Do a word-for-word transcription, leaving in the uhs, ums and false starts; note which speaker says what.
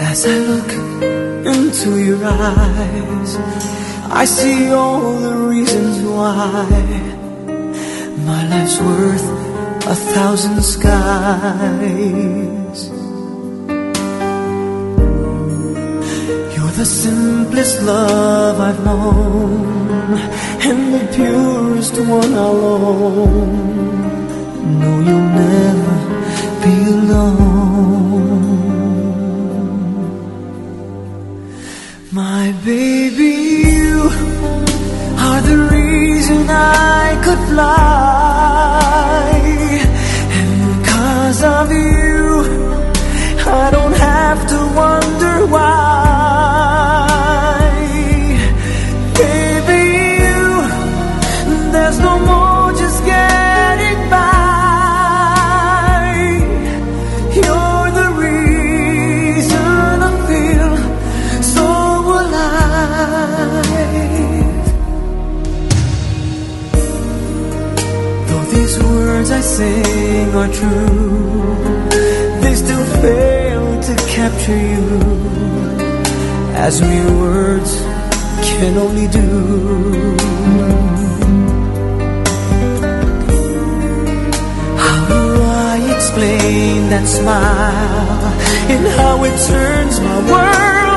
Speaker 1: As I look into your eyes, I see all the reasons why my life's worth a thousand skies. You're the simplest love I've known, and the purest one I'll own. No, you'll never be alone. My baby, you are the reason I could fly, and because of you, I don't have to wonder why. Baby, you, there's no more just getting by. You're the reason I feel so alive. Though these words I sing are true, they still fail to capture you, as mere words can only do. How do I explain that smile and how it turns my world